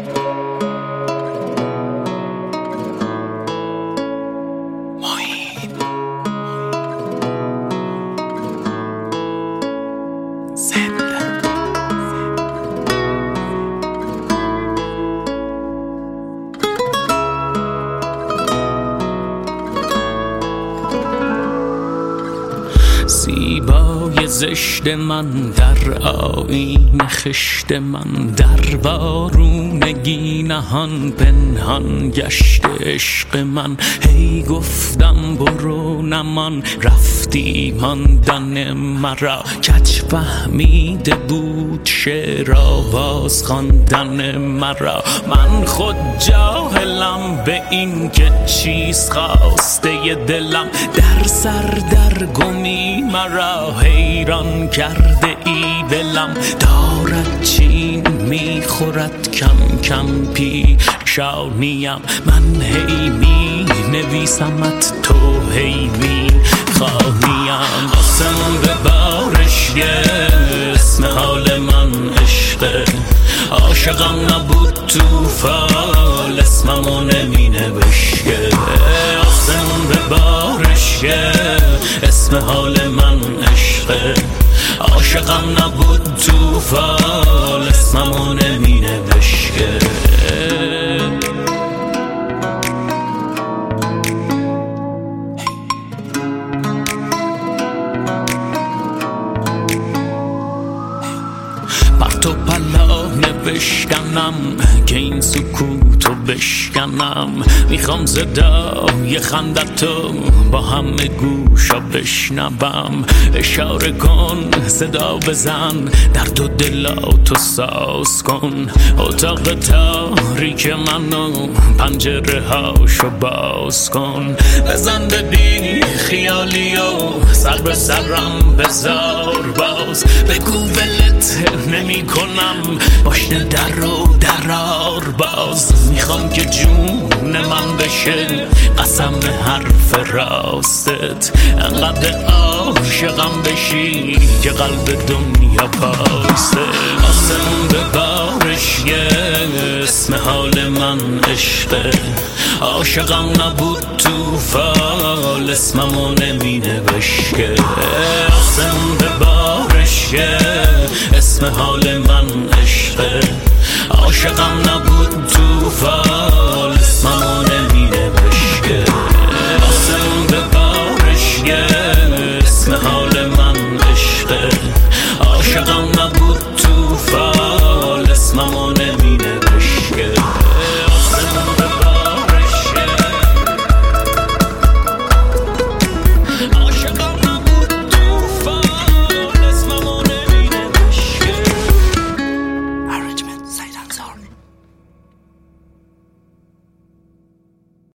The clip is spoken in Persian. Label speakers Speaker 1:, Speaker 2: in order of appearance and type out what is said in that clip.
Speaker 1: زیبای زشت من در آیین خشت من، در وارونگی نهان پنهان گشت عشق من. هی گفتم برو نمان، رفتی ماندن مرا. کج فهمیده بود شعر آواز خواندن مرا. من خود جاهلم به این که چیز خواسته دلم. در سر در گمی مرا حیران کرده ای دلم. دارد چین میخورد کم کم پیشانیم. من هی می نویسمت، تو هی می خوانیم. آسمون به بارش اسم حال من عشقه. عاشقم نبود توفال، اسممو نمی نوشته. آسمون به بارش اسم حال من عشقه. عاشقم نبود توفال، اسممو نمی نوشته. بر تو پلانه بشکنم که این سکوتو بشکنم. میخوام صدای خندتو با همه گوشا بشنوم. اشاره کن، صدا بزن، درد و دلاتو ساز کن. اتاق تاریک منو پنجره هاشو باز کن. بزن به بی خیالی و سر به سرم بذار باز. بگو ولت نمی کنم، باشته در رو درار باز. میخوام که جون من بشه قسم حرف راستت. انقدر عاشقم بشی که قلب دنیا پاسه. آسمون به بارش اسم حال من عشقه. عاشقم نبود توفال، اسممو نمی نوشته. آسمون به بارش اسم حال من عشقه. عاشقم نبود توفال،